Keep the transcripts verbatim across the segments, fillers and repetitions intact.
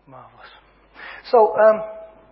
Marvellous. So, um,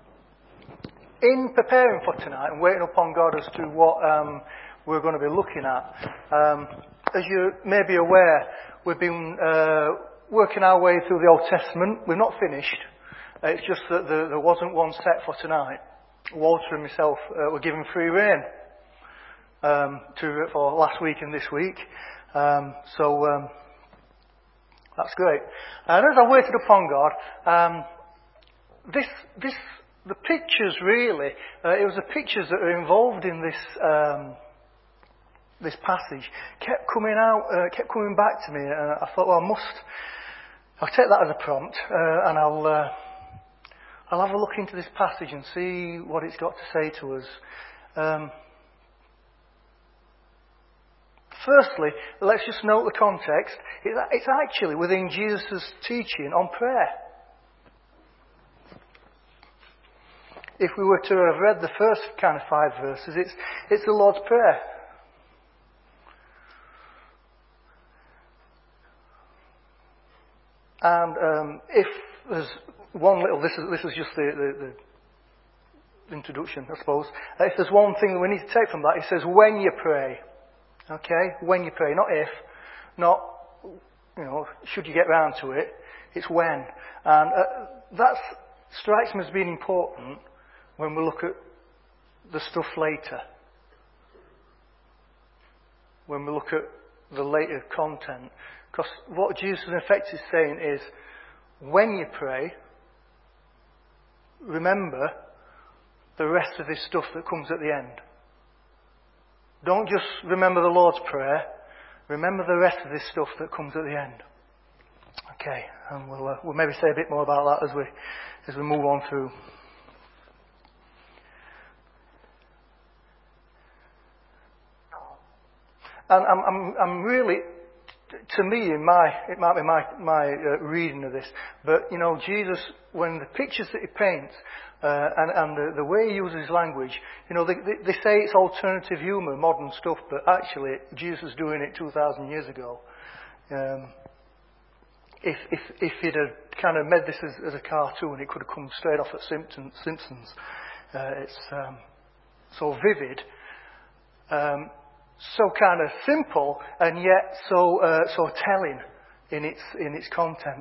in preparing for tonight and waiting upon God as to what um, we're going to be looking at, um, as you may be aware, we've been uh, working our way through the Old Testament. We're not finished. Uh, it's just that the, there wasn't one set for tonight. Walter and myself uh, were given free rein um, to, for last week and this week. Um, so um, that's great. And as I waited upon God, um, this, this, the pictures really, uh, it was the pictures that are involved in this um, this passage kept coming out, uh, kept coming back to me, and I thought, well, I must, I'll take that as a prompt, uh, and I'll, uh, I'll have a look into this passage and see what it's got to say to us. Um, firstly, let's just note the context. It's actually within Jesus' teaching on prayer. If we were to have read the first kind of five verses, it's, it's the Lord's Prayer. And um, if there's one little, this is, this is just the, the, the introduction, I suppose. If there's one thing that we need to take from that, it says when you pray. Okay? When you pray, not if, not, you know, should you get round to it. It's when. And uh, that strikes me as being important when we look at the stuff later. When we look at the later content. Because what Jesus in effect is saying is, when you pray, remember the rest of this stuff that comes at the end. Don't just remember the Lord's Prayer, remember the rest of this stuff that comes at the end. Okay, and we'll, uh, we'll maybe say a bit more about that as we, as we move on through. And I'm, I'm, I'm really... To me, in my, it might be my, my uh, reading of this, but, you know, Jesus, when the pictures that he paints, uh, and, and the, the way he uses language, you know, they, they, they say it's alternative humour, modern stuff, but actually, Jesus was doing it two thousand years ago. Um, if, if, if he'd have kind of made this as, as a cartoon, it could have come straight off at Simpsons. Simpsons. Uh, it's um, so vivid. Um, So kind of simple, and yet so uh, so telling in its in its content.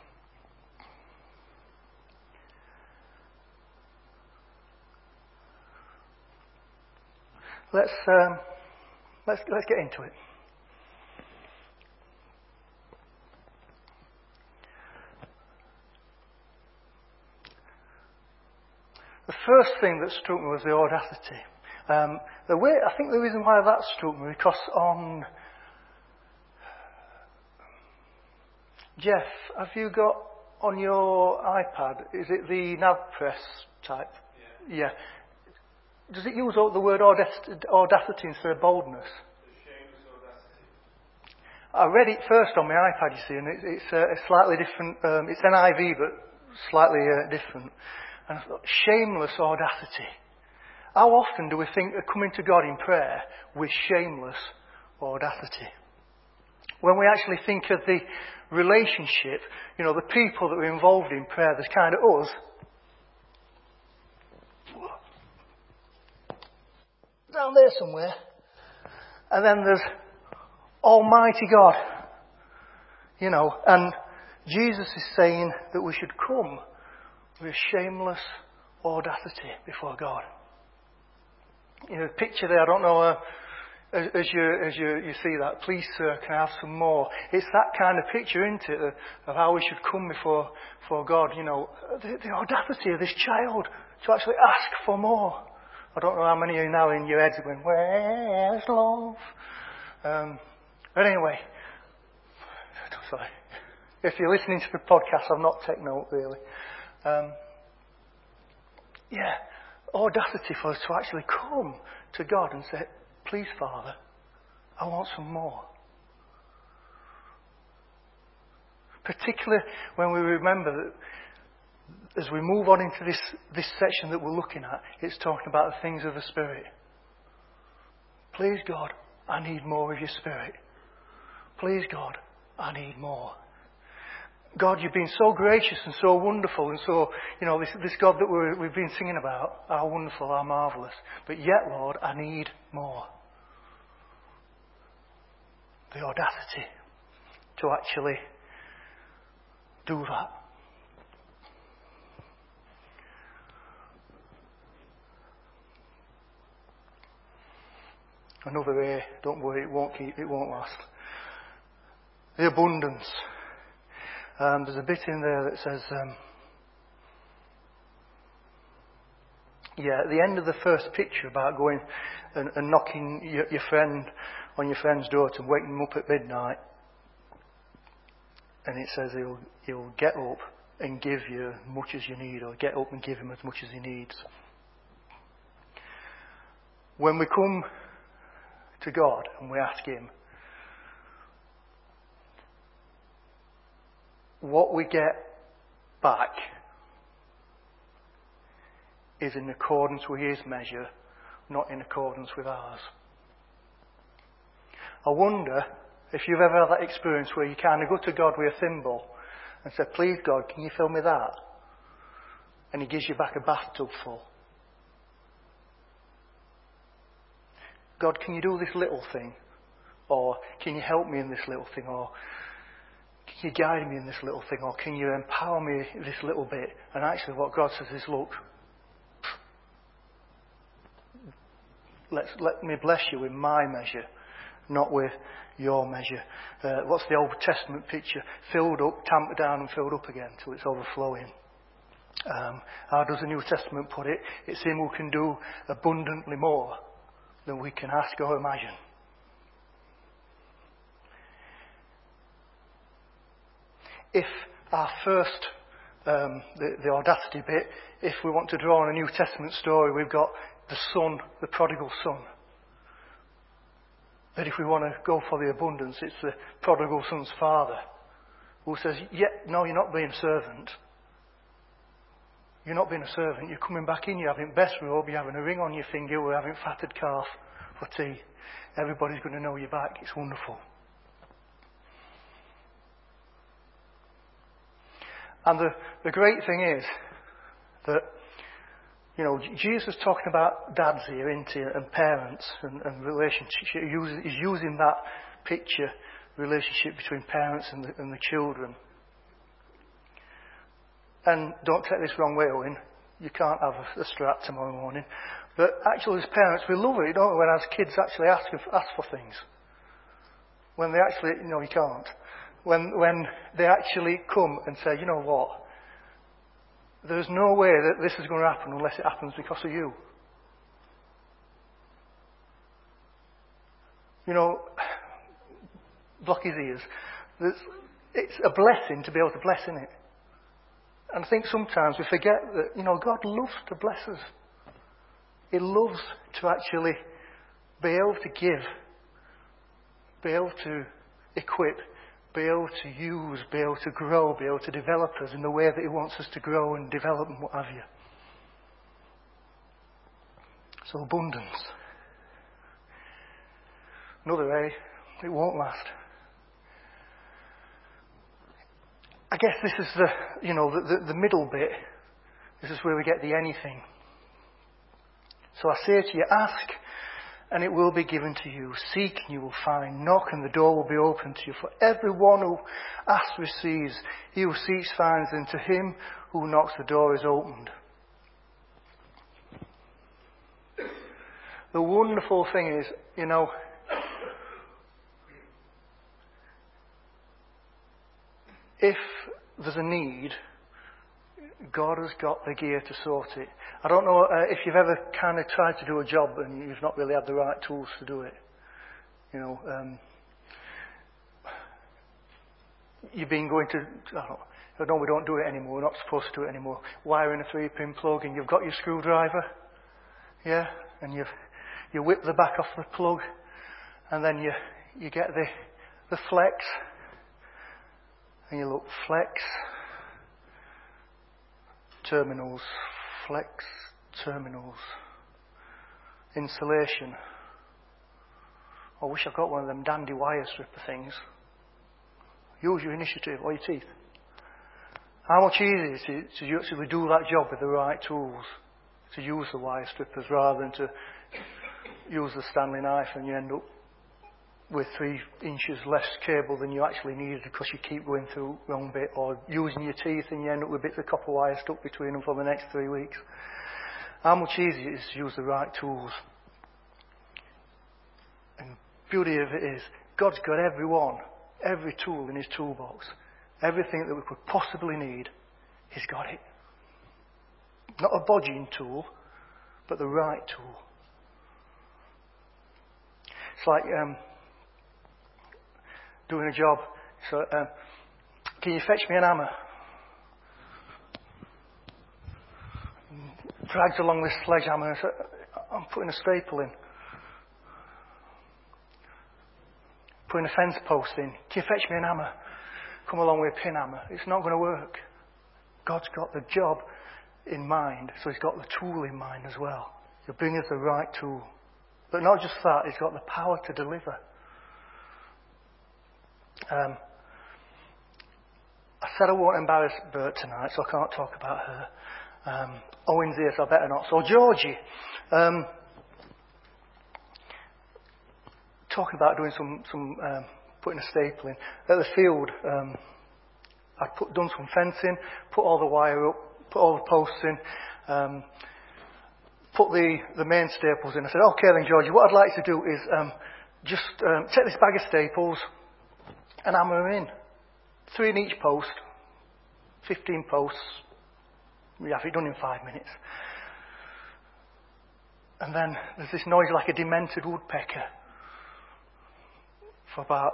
Let's um, let's let's get into it. The first thing that struck me was the audacity. Um, the way, I think the reason why that struck me, because on... Jeff, have you got on your iPad, is it the NavPress type? Yeah. yeah. Does it use the word audacity, audacity instead of boldness? I read it first on my iPad, you see, and it, it's a, a slightly different, um, it's N I V, but slightly uh, different. And I thought, shameless audacity. How often do we think of coming to God in prayer with shameless audacity? When we actually think of the relationship, you know, the people that are involved in prayer, there's kind of us. Down there somewhere. And then there's Almighty God. You know, and Jesus is saying that we should come with shameless audacity before God. You know, the picture there, I don't know, uh, as, as, you, as you, you see that, please sir, can I have some more? It's that kind of picture, isn't it, of, of how we should come before, before God, you know, the, the audacity of this child to actually ask for more. I don't know how many of you now in your heads are going, where's love? Um, but anyway, sorry. If you're listening to the podcast, I've not taken note really. Um, yeah. Audacity for us to actually come to God and say, please, Father, I want some more. Particularly when we remember that as we move on into this, this section that we're looking at, it's talking about the things of the Spirit. Please, God, I need more of your Spirit. Please, God, I need more. God, you've been so gracious and so wonderful and so, you know, this, this God that we're, we've been singing about, how wonderful, how marvellous. But yet, Lord, I need more. The audacity to actually do that. Another A, don't worry, it won't keep, it won't last. The abundance. Um, there's a bit in there that says, um, yeah, at the end of the first picture about going and, and knocking your, your friend on your friend's door to wake him up at midnight, and it says he'll, he'll get up and give you as much as you need, or get up and give him as much as he needs. When we come to God and we ask him, what we get back is in accordance with his measure, not in accordance with ours. I wonder if you've ever had that experience where you kind of go to God with a thimble and say, please God, can you fill me that? And he gives you back a bathtub full. God, can you do this little thing? Or can you help me in this little thing? Or can you guide me in this little thing? Or can you empower me this little bit? And actually what God says is, look, let's, let me bless you with my measure, not with your measure. Uh, what's the Old Testament picture? Filled up, tamped down and filled up again till it's overflowing. Um, how does the New Testament put it? It's him who can do abundantly more than we can ask or imagine. If our first, um, the, the audacity bit, if we want to draw on a New Testament story, we've got the son, the prodigal son. But if we want to go for the abundance, it's the prodigal son's father who says, yeah, no, you're not being a servant. You're not being a servant. You're coming back in. You're having best robe. You're having a ring on your finger. We're having fatted calf for tea. Everybody's going to know you're back. It's wonderful. And the, the great thing is that, you know, Jesus is talking about dads here, isn't he, and parents and, and relationships. He's using that picture, relationship between parents and the, and the children. And don't take this wrong way, Owen. You can't have a, a strap tomorrow morning. But actually, as parents, we love it, don't we, when as kids actually ask, ask for things. When they actually, you know, you can't. When, when they actually come and say, you know what, there's no way that this is going to happen unless it happens because of you. You know, block his ears. There's, it's a blessing to be able to bless in it. And I think sometimes we forget that, you know, God loves to bless us. He loves to actually be able to give, be able to equip, be able to use, be able to grow, be able to develop us in the way that he wants us to grow and develop and what have you. So abundance. Another A, it won't last. I guess this is the, you know, the, the, the middle bit. This is where we get the anything. So I say to you, ask and it will be given to you. Seek and you will find. Knock and the door will be opened to you. For everyone who asks receives. He who seeks finds, and to him who knocks the door is opened. The wonderful thing is, you know, if there's a need, God has got the gear to sort it. I don't know uh, if you've ever kind of tried to do a job and you've not really had the right tools to do it. You know, um, you've been going to, I don't know, no, we don't do it anymore, we're not supposed to do it anymore. Wiring a three-pin plug and you've got your screwdriver, yeah, and you've, you whip the back off the plug and then you, you get the, the flex and you look, flex, terminals, flex, terminals, insulation. I wish I got one of them dandy wire stripper things. Use your initiative or your teeth. How much easier is it to actually do that job with the right tools, to use the wire strippers rather than to use the Stanley knife, and you end up with three inches less cable than you actually needed because you keep going through the wrong bit, or using your teeth and you end up with bits of copper wire stuck between them for the next three weeks. How much easier it is to use the right tools. And the beauty of it is, God's got every one, every tool in his toolbox. Everything that we could possibly need, he's got it. Not a bodging tool, but the right tool. It's like um, doing a job. So, um, can you fetch me an hammer? Drags along this sledgehammer and says, I'm putting a staple in. Putting a fence post in. Can you fetch me an hammer? Come along with a pin hammer. It's not going to work. God's got the job in mind, so he's got the tool in mind as well. He'll bring us the right tool. But not just that, he's got the power to deliver. Um, I said I won't embarrass Bert tonight, so I can't talk about her. Um, Owen's here, so I better not. So Georgie, um, talking about doing some, some um, putting a staple in. At the field, um, I'd put, done some fencing, put all the wire up, put all the posts in, um, put the, the main staples in. I said, okay then Georgie, what I'd like to do is um, just um, take this bag of staples and hammer them in. Three in each post, fifteen posts. We have it done in five minutes. And then there's this noise like a demented woodpecker for about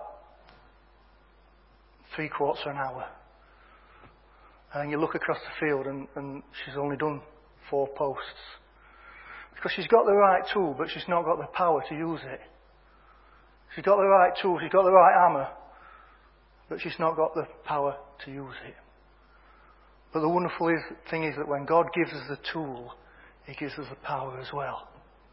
three quarters of an hour. And then you look across the field and, and she's only done four posts. Because she's got the right tool, but she's not got the power to use it. She's got the right tool, she's got the right hammer, but she's not got the power to use it. But the wonderful is, thing is that when God gives us the tool, he gives us the power as well.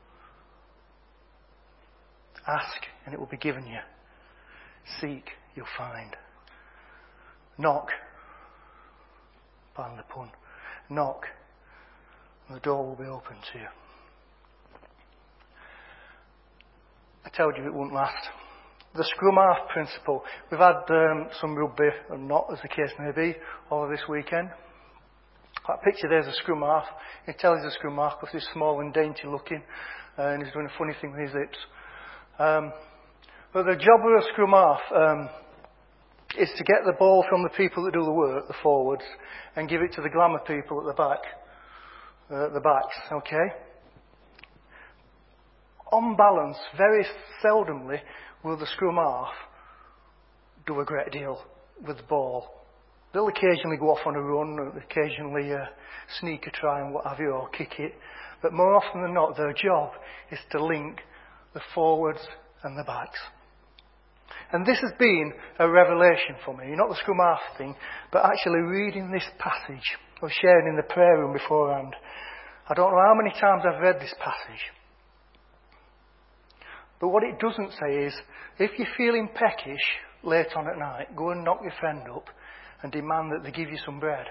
Ask and it will be given you. Seek, you'll find. Knock, pardon the pun, knock, and the door will be open to you. I told you it wouldn't last. The scrum half principle. We've had um, some rugby, or not as the case may be, over this weekend. That picture there's a scrum half. He tells he's a scrum half because he's small and dainty looking, uh, and he's doing a funny thing with his hips. Um, but the job of a scrum half um, is to get the ball from the people that do the work, the forwards, and give it to the glamour people at the back, uh, the backs. Okay. On balance, very seldomly will the scrum half do a great deal with the ball. They'll occasionally go off on a run, or occasionally uh, sneak a try and what have you, or kick it. But more often than not, their job is to link the forwards and the backs. And this has been a revelation for me, not the scrum half thing, but actually reading this passage. I was sharing in the prayer room beforehand. I don't know how many times I've read this passage. But what it doesn't say is, if you're feeling peckish late on at night, go and knock your friend up and demand that they give you some bread.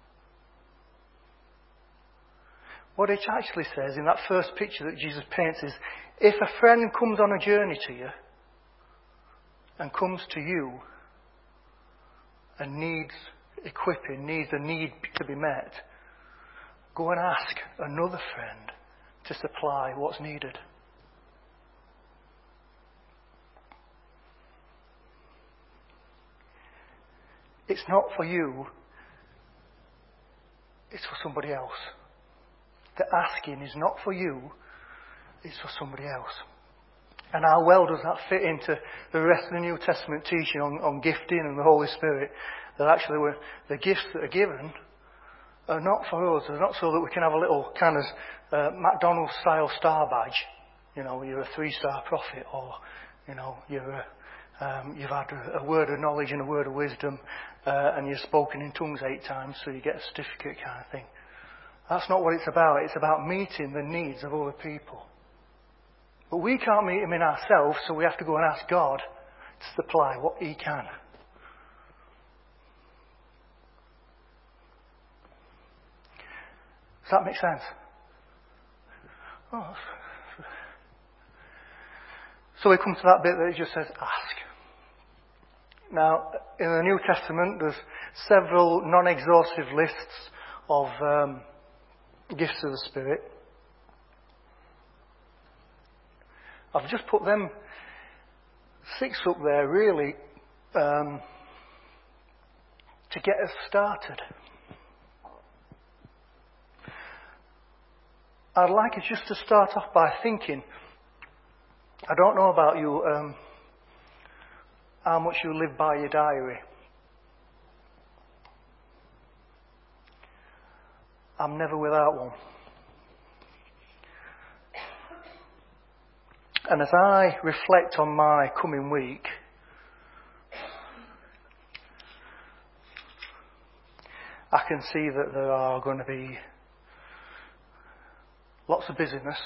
What it actually says in that first picture that Jesus paints is, if a friend comes on a journey to you and comes to you and needs equipping, needs a need to be met, go and ask another friend to supply what's needed. It's not for you, it's for somebody else. The asking is not for you, it's for somebody else. And how well does that fit into the rest of the New Testament teaching on, on gifting and the Holy Spirit? That actually we're, the gifts that are given are not for us. They're not so that we can have a little kind of uh, McDonald's style star badge. You know, you're a three-star prophet, or, you know, you're a, um, you've had a, a word of knowledge and a word of wisdom, uh, and you've spoken in tongues eight times, so you get a certificate kind of thing. That's not what it's about. It's about meeting the needs of other people. But we can't meet them in ourselves, so we have to go and ask God to supply what he can. Does that make sense? Oh. So we come to that bit that it just says, ask. Now, in the New Testament, there's several non-exhaustive lists of um, gifts of the Spirit. I've just put them six up there, really, um, to get us started. I'd like us just to start off by thinking, I don't know about you, um, how much you live by your diary. I'm never without one. And as I reflect on my coming week, I can see that there are going to be lots of busyness.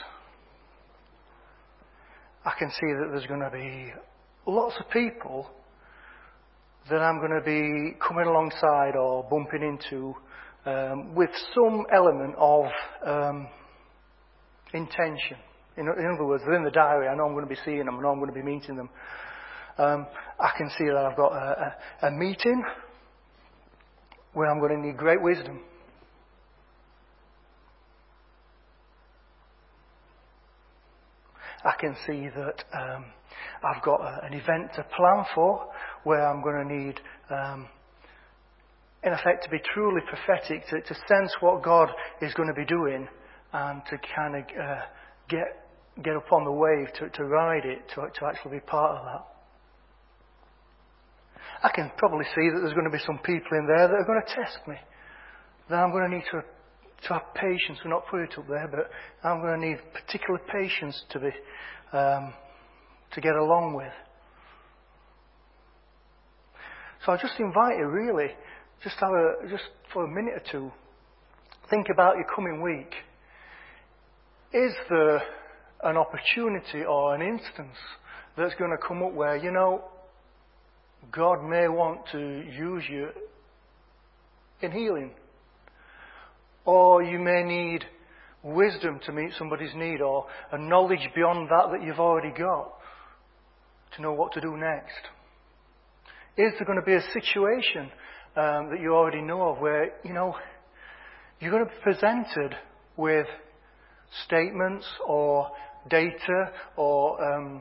I can see that there's going to be lots of people that I'm going to be coming alongside or bumping into um, with some element of um, intention. In, in other words, they're in the diary. I know I'm going to be seeing them. I know I'm going to be meeting them. Um, I can see that I've got a, a, a meeting where I'm going to need great wisdom. I can see that um, I've got a, an event to plan for where I'm going to need, um, in effect, to be truly prophetic, to, to sense what God is going to be doing and to kind of uh, get get up on the wave, to, to ride it, to, to actually be part of that. I can probably see that there's going to be some people in there that are going to test me. That I'm going to need to to have patience, to not put it up there, but I'm going to need particular patience to be um, to get along with. So I just invite you, really, just have a just for a minute or two, think about your coming week. Is there an opportunity or an instance that's going to come up where, you know, God may want to use you in healing? Or you may need wisdom to meet somebody's need, or a knowledge beyond that that you've already got to know what to do next. Is there going to be a situation um, that you already know of where, you know, you're going to be presented with statements or data or um,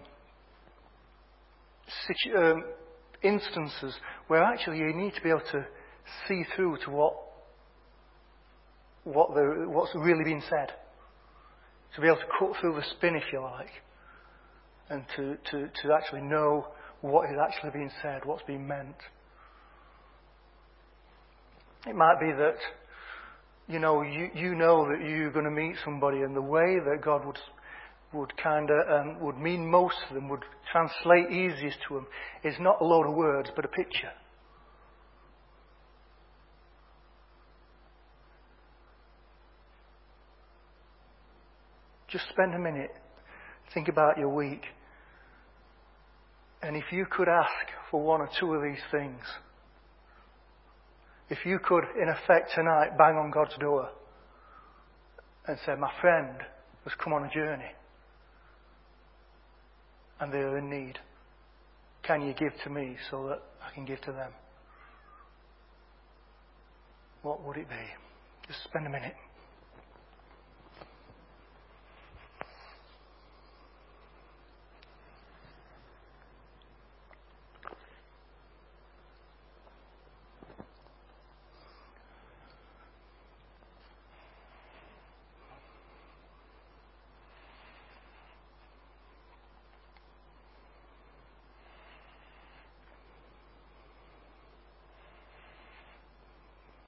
situ- um, instances where actually you need to be able to see through to what what the, what's really been said. To be able to cut through the spin, if you like, and to, to, to actually know what is actually being said, what's being meant. It might be that, you know, you, you know that you're going to meet somebody, and the way that God would would kind of um, would mean most to them, would translate easiest to them, is not a load of words, but a picture. Just spend a minute, think about your week. And if you could ask for one or two of these things, if you could, in effect, tonight, bang on God's door and say, my friend has come on a journey and they're in need. Can you give to me so that I can give to them? What would it be? Just spend a minute.